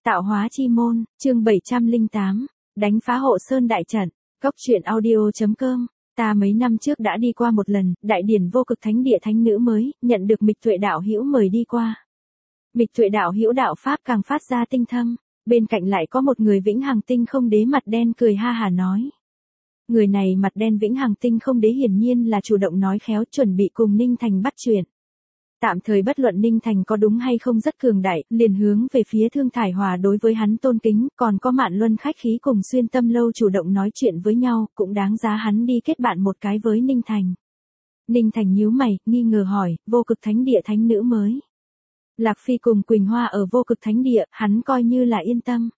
Tạo hóa chi môn, chương 708, đánh phá Hộ Sơn đại trận. Cốc truyện audio.com. Ta mấy năm trước đã đi qua một lần, đại điển Vô Cực Thánh Địa thánh nữ mới, nhận được Mịch Tuệ đạo hữu mời đi qua. Mịch Tuệ đạo hữu đạo pháp càng phát ra tinh thâm, bên cạnh lại có một người Vĩnh Hằng Tinh Không Đế mặt đen cười ha hà nói. Người này mặt đen Vĩnh Hằng Tinh Không Đế hiển nhiên là chủ động nói khéo chuẩn bị cùng Ninh Thành bắt chuyện. Tạm thời bất luận Ninh Thành có đúng hay không rất cường đại, liền hướng về phía Thương Thải Hòa đối với hắn tôn kính, còn có Mạn Luân khách khí cùng Xuyên Tâm Lâu chủ động nói chuyện với nhau, cũng đáng giá hắn đi kết bạn một cái với Ninh Thành. Ninh Thành nhíu mày, nghi ngờ hỏi, Vô Cực Thánh Địa thánh nữ mới. Lạc Phi cùng Quỳnh Hoa ở Vô Cực Thánh Địa, hắn coi như là yên tâm.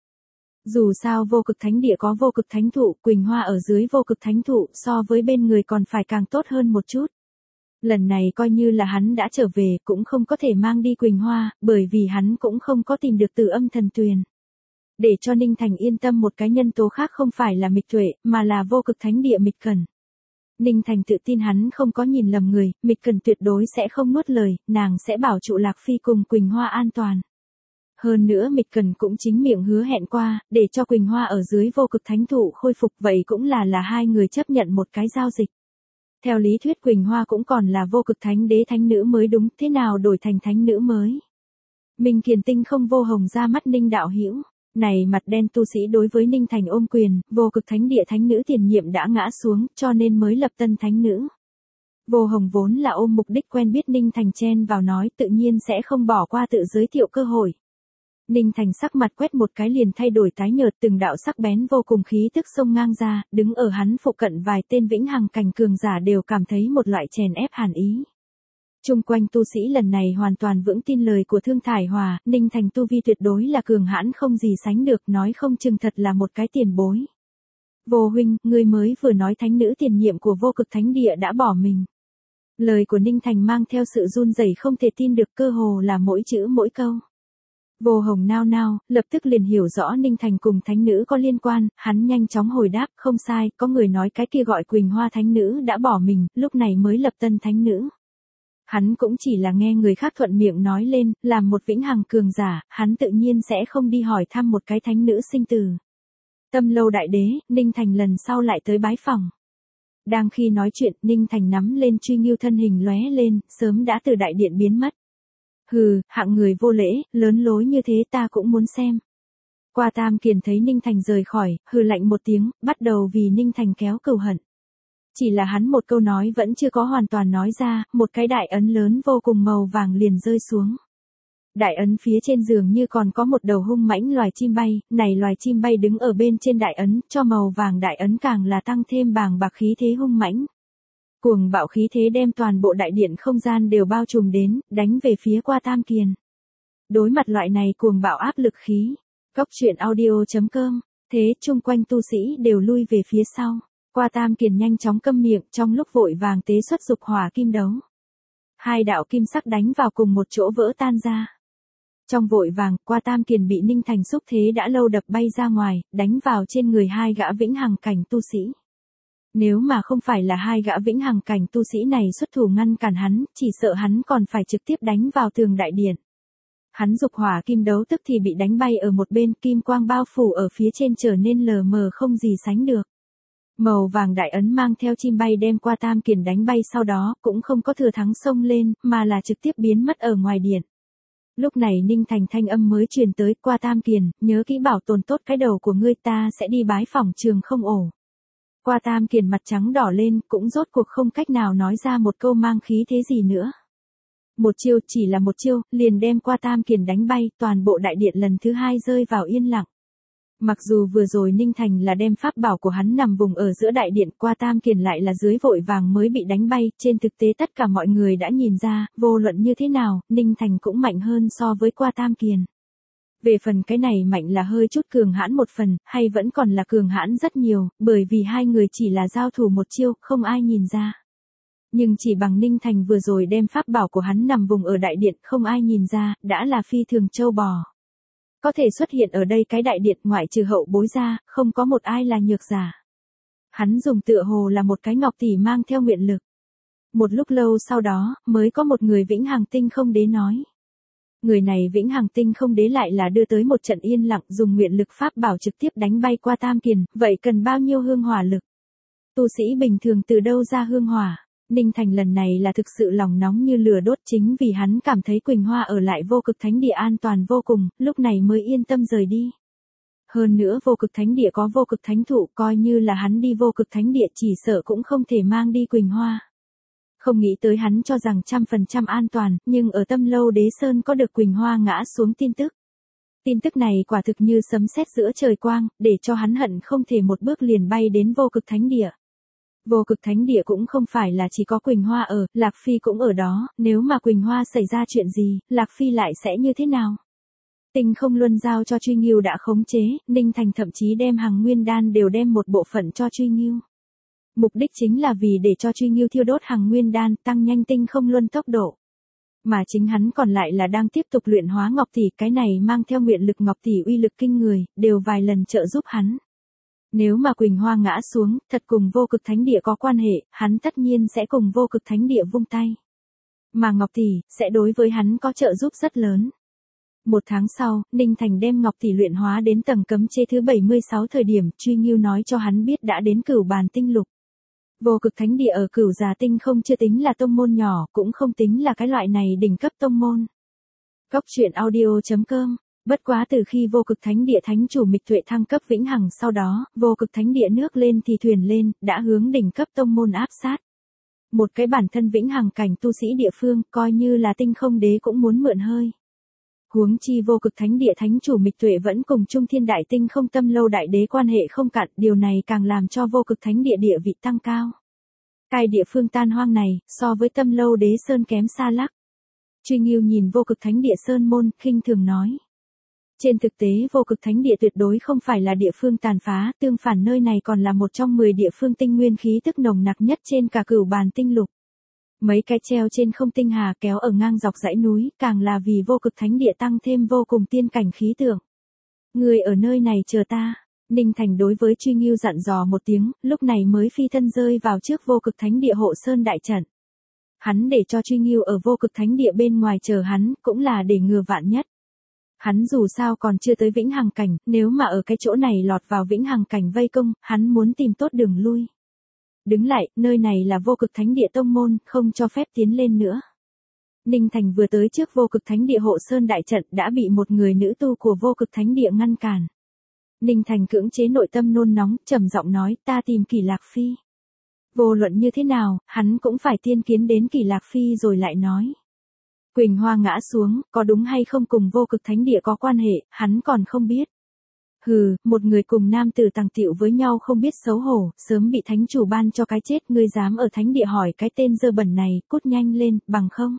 Dù sao Vô Cực Thánh Địa có Vô Cực Thánh Thụ, Quỳnh Hoa ở dưới Vô Cực Thánh Thụ so với bên người còn phải càng tốt hơn một chút. Lần này coi như là hắn đã trở về cũng không có thể mang đi Quỳnh Hoa, bởi vì hắn cũng không có tìm được Từ Âm Thần Tuyền. Để cho Ninh Thành yên tâm một cái nhân tố khác không phải là Mịch Tuệ, mà là Vô Cực Thánh Địa Mịch Cẩn. Ninh Thành tự tin hắn không có nhìn lầm người, Mịch Cẩn tuyệt đối sẽ không nuốt lời, nàng sẽ bảo trụ Lạc Phi cùng Quỳnh Hoa an toàn. Hơn nữa Mịch Cẩn cũng chính miệng hứa hẹn qua, để cho Quỳnh Hoa ở dưới Vô Cực Thánh Thụ khôi phục, vậy cũng là hai người chấp nhận một cái giao dịch. Theo lý thuyết Quỳnh Hoa cũng còn là Vô Cực Thánh Đế thánh nữ mới đúng, thế nào đổi thành thánh nữ mới? Minh Kiền Tinh Không Vô Hồng ra mắt Ninh đạo hữu, này mặt đen tu sĩ đối với Ninh Thành ôm quyền, Vô Cực Thánh Địa thánh nữ tiền nhiệm đã ngã xuống, cho nên mới lập tân thánh nữ. Vô Hồng vốn là ôm mục đích quen biết Ninh Thành chen vào nói, tự nhiên sẽ không bỏ qua tự giới thiệu cơ hội. Ninh Thành sắc mặt quét một cái liền thay đổi tái nhợt, từng đạo sắc bén vô cùng khí tức xông ngang ra, đứng ở hắn phụ cận vài tên Vĩnh Hằng cảnh cường giả đều cảm thấy một loại chèn ép hàn ý. Chung quanh tu sĩ lần này hoàn toàn vững tin lời của Thương Thải Hòa, Ninh Thành tu vi tuyệt đối là cường hãn không gì sánh được, nói không chừng thật là một cái tiền bối. Vô huynh, ngươi mới vừa nói thánh nữ tiền nhiệm của Vô Cực Thánh Địa đã bỏ mình. Lời của Ninh Thành mang theo sự run rẩy không thể tin được, cơ hồ là mỗi chữ mỗi câu. Vô Hồng nao nao, lập tức liền hiểu rõ Ninh Thành cùng thánh nữ có liên quan, hắn nhanh chóng hồi đáp, không sai, có người nói cái kia gọi Quỳnh Hoa thánh nữ đã bỏ mình, lúc này mới lập tân thánh nữ. Hắn cũng chỉ là nghe người khác thuận miệng nói lên, làm một Vĩnh Hằng cường giả, hắn tự nhiên sẽ không đi hỏi thăm một cái thánh nữ sinh tử. Tâm Lâu đại đế, Ninh Thành lần sau lại tới bái phòng. Đang khi nói chuyện, Ninh Thành nắm lên truy ngưu thân hình lóe lên, sớm đã từ đại điện biến mất. Hừ, hạng người vô lễ, lớn lối như thế ta cũng muốn xem. Qua Tam Kiền thấy Ninh Thành rời khỏi, hừ lạnh một tiếng, bắt đầu vì Ninh Thành kéo cừu hận. Chỉ là hắn một câu nói vẫn chưa có hoàn toàn nói ra, một cái đại ấn lớn vô cùng màu vàng liền rơi xuống. Đại ấn phía trên giường như còn có một đầu hung mãnh loài chim bay, này loài chim bay đứng ở bên trên đại ấn, cho màu vàng đại ấn càng là tăng thêm bàng bạc khí thế hung mãnh. Cuồng bạo khí thế đem toàn bộ đại điện không gian đều bao trùm đến, đánh về phía Qua Tam Kiền. Đối mặt loại này cuồng bạo áp lực khí, Cốc truyện audio.com, thế chung quanh tu sĩ đều lui về phía sau. Qua Tam Kiền nhanh chóng câm miệng, trong lúc vội vàng tế xuất dục hỏa kim đấu. Hai đạo kim sắc đánh vào cùng một chỗ vỡ tan ra. Trong vội vàng, Qua Tam Kiền bị Ninh Thành xúc thế đã lâu đập bay ra ngoài, đánh vào trên người hai gã Vĩnh Hằng cảnh tu sĩ. Nếu mà không phải là hai gã Vĩnh Hằng cảnh tu sĩ này xuất thủ ngăn cản hắn, chỉ sợ hắn còn phải trực tiếp đánh vào tường đại điện. Hắn dục hỏa kim đấu tức thì bị đánh bay ở một bên, kim quang bao phủ ở phía trên trở nên lờ mờ không gì sánh được. Màu vàng đại ấn mang theo chim bay đem Qua Tam Kiền đánh bay, sau đó cũng không có thừa thắng xông lên, mà là trực tiếp biến mất ở ngoài điện. Lúc này Ninh Thành thanh âm mới truyền tới, Qua Tam Kiền, nhớ kỹ bảo tồn tốt cái đầu của ngươi, ta sẽ đi bái phỏng Trường Không ổ. Qua Tam Kiền mặt trắng đỏ lên, cũng rốt cuộc không cách nào nói ra một câu mang khí thế gì nữa. Một chiêu, chỉ là một chiêu, liền đem Qua Tam Kiền đánh bay, toàn bộ đại điện lần thứ hai rơi vào yên lặng. Mặc dù vừa rồi Ninh Thành là đem pháp bảo của hắn nằm vùng ở giữa đại điện, Qua Tam Kiền lại là dưới vội vàng mới bị đánh bay, trên thực tế tất cả mọi người đã nhìn ra, vô luận như thế nào, Ninh Thành cũng mạnh hơn so với Qua Tam Kiền. Về phần cái này mạnh là hơi chút cường hãn một phần, hay vẫn còn là cường hãn rất nhiều, bởi vì hai người chỉ là giao thủ một chiêu, không ai nhìn ra. Nhưng chỉ bằng Ninh Thành vừa rồi đem pháp bảo của hắn nằm vùng ở đại điện, không ai nhìn ra, đã là phi thường châu bò. Có thể xuất hiện ở đây cái đại điện ngoại trừ hậu bối ra, không có một ai là nhược giả. Hắn dùng tựa hồ là một cái ngọc tỷ mang theo nguyện lực. Một lúc lâu sau đó, mới có một người Vĩnh Hằng Tinh Không Đế nói. Người này vĩnh hằng tinh không đế lại là đưa tới một trận yên lặng, dùng nguyện lực pháp bảo trực tiếp đánh bay qua Tam Kiền, vậy cần bao nhiêu hương hỏa lực? Tu sĩ bình thường từ đâu ra hương hỏa? Ninh Thành lần này là thực sự lòng nóng như lửa đốt, chính vì hắn cảm thấy Quỳnh Hoa ở lại vô cực thánh địa an toàn vô cùng, lúc này mới yên tâm rời đi. Hơn nữa vô cực thánh địa có vô cực thánh thụ, coi như là hắn đi vô cực thánh địa chỉ sợ cũng không thể mang đi Quỳnh Hoa. Không nghĩ tới hắn cho rằng 100% an toàn, nhưng ở Tâm Lâu Đế Sơn có được Quỳnh Hoa ngã xuống tin tức. Tin tức này quả thực như sấm sét giữa trời quang, để cho hắn hận không thể một bước liền bay đến vô cực thánh địa. Vô cực thánh địa cũng không phải là chỉ có Quỳnh Hoa ở, Lạc Phi cũng ở đó, nếu mà Quỳnh Hoa xảy ra chuyện gì, Lạc Phi lại sẽ như thế nào? Tinh không luân giao cho Truy Ngưu đã khống chế, Ninh Thành thậm chí đem Hằng Nguyên Đan đều đem một bộ phận cho Truy Ngưu. Mục đích chính là vì để cho Truy Ngưu thiêu đốt Hằng Nguyên Đan, tăng nhanh tinh không luân tốc độ. Mà chính hắn còn lại là đang tiếp tục luyện hóa Ngọc Tỷ, cái này mang theo nguyện lực Ngọc Tỷ uy lực kinh người, đều vài lần trợ giúp hắn. Nếu mà Quỳnh Hoa ngã xuống, thật cùng vô cực thánh địa có quan hệ, hắn tất nhiên sẽ cùng vô cực thánh địa vung tay. Mà Ngọc Tỷ, sẽ đối với hắn có trợ giúp rất lớn. Một tháng sau, Ninh Thành đem Ngọc Tỷ luyện hóa đến tầng cấm chế thứ 76 thời điểm, Truy Ngưu nói cho hắn biết đã đến Cửu Bàn Tinh Lục. Vô cực thánh địa ở Cửu Già Tinh không chưa tính là tông môn nhỏ, cũng không tính là cái loại này đỉnh cấp tông môn. Cốc truyện audio.com. Bất quá từ khi vô cực thánh địa thánh chủ Mịch Tuệ thăng cấp vĩnh hằng sau đó, vô cực thánh địa nước lên thì thuyền lên, đã hướng đỉnh cấp tông môn áp sát. Một cái bản thân vĩnh hằng cảnh tu sĩ địa phương, coi như là tinh không đế cũng muốn mượn hơi. Huống chi vô cực thánh địa thánh chủ Mịch Tuệ vẫn cùng Trung Thiên Đại Tinh không Tâm Lâu Đại Đế quan hệ không cạn, điều này càng làm cho vô cực thánh địa địa vị tăng cao. Cái địa phương tan hoang này, so với Tâm Lâu Đế Sơn kém xa lắc. Truy Ngưu nhìn vô cực thánh địa Sơn môn, khinh thường nói. Trên thực tế vô cực thánh địa tuyệt đối không phải là địa phương tàn phá, tương phản nơi này còn là một trong 10 địa phương tinh nguyên khí tức nồng nặc nhất trên cả Cửu Bàn Tinh Lục. Mấy cái treo trên không tinh hà kéo ở ngang dọc dãy núi, càng là vì vô cực thánh địa tăng thêm vô cùng tiên cảnh khí tượng. Người ở nơi này chờ ta. Ninh Thành đối với Truy Ngưu dặn dò một tiếng, lúc này mới phi thân rơi vào trước vô cực thánh địa hộ sơn đại trận. Hắn để cho Truy Ngưu ở vô cực thánh địa bên ngoài chờ hắn, cũng là để ngừa vạn nhất. Hắn dù sao còn chưa tới vĩnh hằng cảnh, nếu mà ở cái chỗ này lọt vào vĩnh hằng cảnh vây công, hắn muốn tìm tốt đường lui. Đứng lại, nơi này là vô cực thánh địa tông môn, không cho phép tiến lên nữa. Ninh Thành vừa tới trước vô cực thánh địa hộ sơn đại trận đã bị một người nữ tu của vô cực thánh địa ngăn cản. Ninh Thành cưỡng chế nội tâm nôn nóng, trầm giọng nói, ta tìm Kỷ Lạc Phi. Vô luận như thế nào, hắn cũng phải tiên kiến đến Kỷ Lạc Phi rồi lại nói. Quỳnh Hoa ngã xuống, có đúng hay không cùng vô cực thánh địa có quan hệ, hắn còn không biết. Hừ, một người cùng nam tử tàng tiệu với nhau không biết xấu hổ, sớm bị thánh chủ ban cho cái chết, ngươi dám ở thánh địa hỏi cái tên dơ bẩn này, cút nhanh lên, bằng không.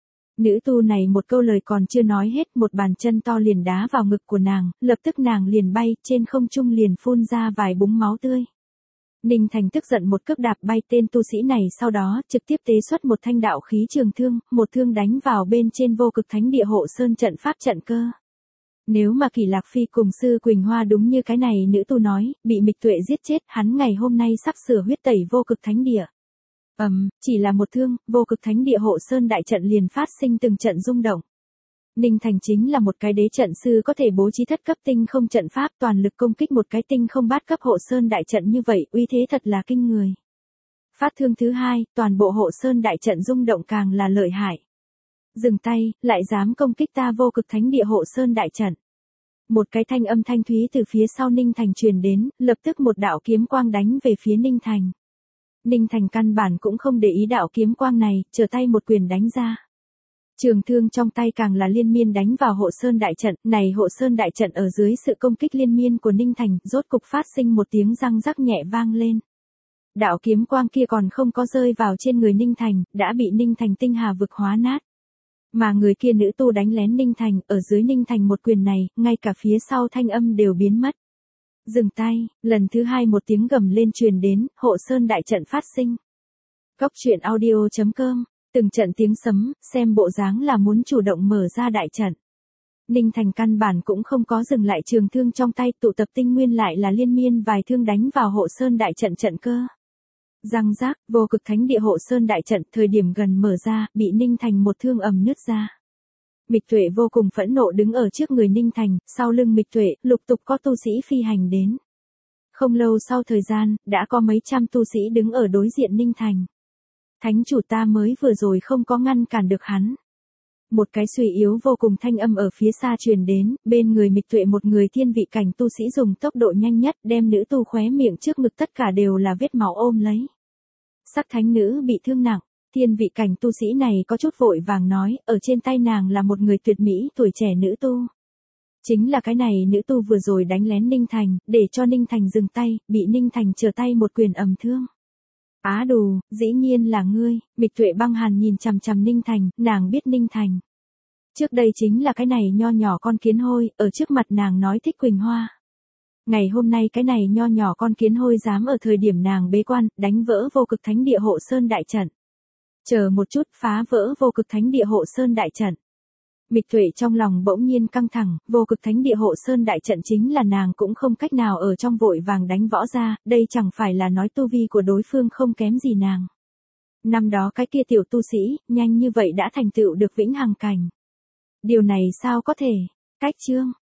Nữ tu này một câu lời còn chưa nói hết, một bàn chân to liền đá vào ngực của nàng, lập tức nàng liền bay, trên không trung liền phun ra vài búng máu tươi. Ninh Thành tức giận một cước đạp bay tên tu sĩ này, sau đó trực tiếp tế xuất một thanh đạo khí trường thương, một thương đánh vào bên trên vô cực thánh địa hộ sơn trận pháp trận cơ. Nếu mà Kỷ Lạc Phi cùng sư Quỳnh Hoa đúng như cái này nữ tu nói, bị Mịch Tuệ giết chết, hắn ngày hôm nay sắp sửa huyết tẩy vô cực thánh địa. Chỉ là một thương, vô cực thánh địa hộ sơn đại trận liền phát sinh từng trận rung động. Ninh Thành chính là một cái đế trận sư có thể bố trí thất cấp tinh không trận pháp, toàn lực công kích một cái tinh không bát cấp hộ sơn đại trận như vậy, uy thế thật là kinh người. Phát thương thứ hai, toàn bộ hộ sơn đại trận rung động càng là lợi hại. Dừng tay, lại dám công kích ta vô cực thánh địa hộ sơn đại trận. Một cái thanh âm thanh thúy từ phía sau Ninh Thành truyền đến, lập tức một đạo kiếm quang đánh về phía Ninh Thành. Ninh Thành căn bản cũng không để ý đạo kiếm quang này, trở tay một quyền đánh ra. Trường thương trong tay càng là liên miên đánh vào hộ sơn đại trận, này hộ sơn đại trận ở dưới sự công kích liên miên của Ninh Thành, rốt cục phát sinh một tiếng răng rắc nhẹ vang lên. Đạo kiếm quang kia còn không có rơi vào trên người Ninh Thành, đã bị Ninh Thành tinh hà vực hóa nát. Mà người kia nữ tu đánh lén Ninh Thành, ở dưới Ninh Thành một quyền này, ngay cả phía sau thanh âm đều biến mất. Dừng tay, lần thứ hai một tiếng gầm lên truyền đến, hộ sơn đại trận phát sinh. Cốc truyện audio.com. Từng trận tiếng sấm, xem bộ dáng là muốn chủ động mở ra đại trận. Ninh Thành căn bản cũng không có dừng lại trường thương trong tay, tụ tập tinh nguyên lại là liên miên vài thương đánh vào hộ sơn đại trận trận cơ. Răng rác, vô cực thánh địa hộ sơn đại trận thời điểm gần mở ra, bị Ninh Thành một thương ầm nứt ra. Mịch Tuệ vô cùng phẫn nộ đứng ở trước người Ninh Thành, sau lưng Mịch Tuệ, lục tục có tu sĩ phi hành đến. Không lâu sau thời gian, đã có mấy trăm tu sĩ đứng ở đối diện Ninh Thành. Thánh chủ ta mới vừa rồi không có ngăn cản được hắn. Một cái suy yếu vô cùng thanh âm ở phía xa truyền đến, bên người Mịch Tuệ một người thiên vị cảnh tu sĩ dùng tốc độ nhanh nhất đem nữ tu khóe miệng trước ngực tất cả đều là vết máu ôm lấy. Sắc thánh nữ bị thương nặng, thiên vị cảnh tu sĩ này có chút vội vàng nói, ở trên tay nàng là một người tuyệt mỹ tuổi trẻ nữ tu. Chính là cái này nữ tu vừa rồi đánh lén Ninh Thành, để cho Ninh Thành dừng tay, bị Ninh Thành trở tay một quyền ầm thương. Á đù, dĩ nhiên là ngươi, Mịch Tuệ băng hàn nhìn chằm chằm Ninh Thành, nàng biết Ninh Thành. Trước đây chính là cái này nho nhỏ con kiến hôi, ở trước mặt nàng nói thích Quỳnh Hoa. Ngày hôm nay cái này nho nhỏ con kiến hôi dám ở thời điểm nàng bế quan, đánh vỡ vô cực thánh địa hộ sơn đại trận. Chờ một chút, phá vỡ vô cực thánh địa hộ sơn đại trận. Mịch Tuệ trong lòng bỗng nhiên căng thẳng, vô cực thánh địa hộ sơn đại trận chính là nàng cũng không cách nào ở trong vội vàng đánh võ ra, đây chẳng phải là nói tu vi của đối phương không kém gì nàng. Năm đó cái kia tiểu tu sĩ, nhanh như vậy đã thành tựu được vĩnh hằng cảnh. Điều này sao có thể? Cách chương,